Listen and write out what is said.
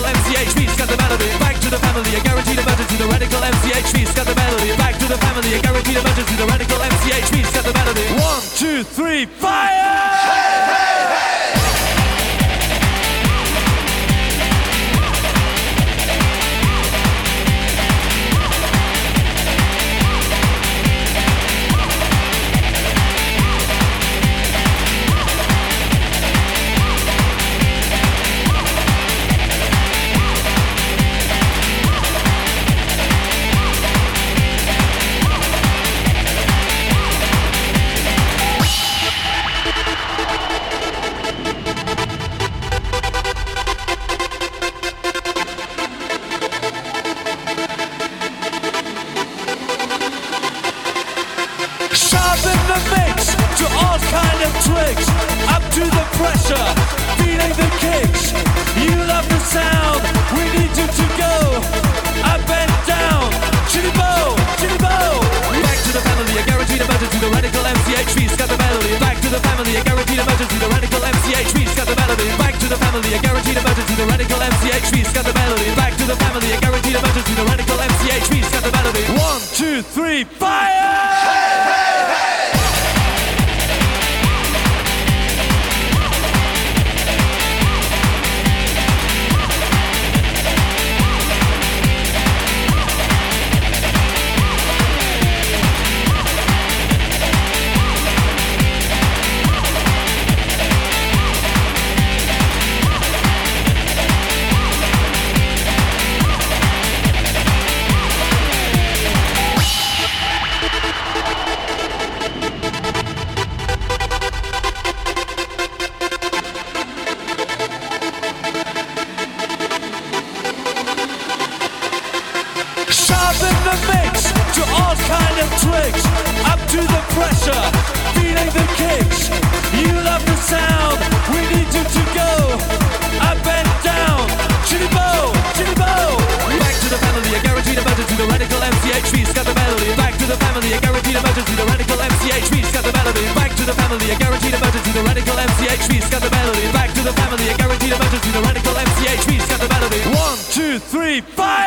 MCHV, scat the melody. Back to the family, a guaranteed emergency. The radical MCHV, scat the melody. Back to the family, a guaranteed emergency. The radical MCHV, scat the melody. 1, 2, 3, fire! Hey, hey, hey! Sharpen the mix to all kind of tricks. Up to the pressure, feeling the kicks. You love the sound, we need you to go. Up and down, chitty bow, chitty bow. Back to the family, a guaranteed emergency. The radical MCHV, scat the melody. Back to the family, a guaranteed emergency. The radical MCHV, scat the melody. Back to the family, a guaranteed emergency. The radical MCHV, scat the melody. Back to the family, a guaranteed emergency. The radical MCHV, scat the melody. 1, 2, 3, fire! Hey, hey, hey! Sharpen the mix to all kind of tricks. Up to the pressure, feeling the kicks. You love the sound, we need you to go. Up and down, chitty bow, chitty bow. Back to the family, a guaranteed emergency. The radical MCHV, scat the melody. Back to the family, a guaranteed emergency. The radical MCHV, scat the melody. Back to the family, a guaranteed emergency. The radical MCHV, scat the melody. Back to the family, a guaranteed emergency. The radical MCHV, scat the melody. 1, 2, 3, fire!